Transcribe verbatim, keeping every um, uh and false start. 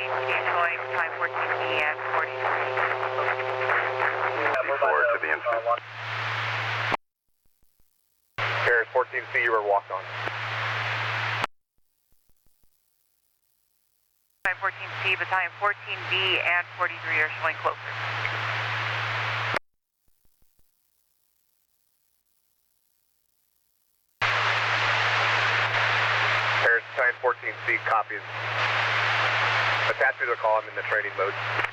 fourteen C showing Battalion fourteen B and forty-three. Forward to the incident. Paris fourteen C, you were walked on. Battalion fourteen C, Battalion fourteen B and forty-three are showing closer. Paris Battalion fourteen C, copies. Attach me to the call, I'm in the training mode.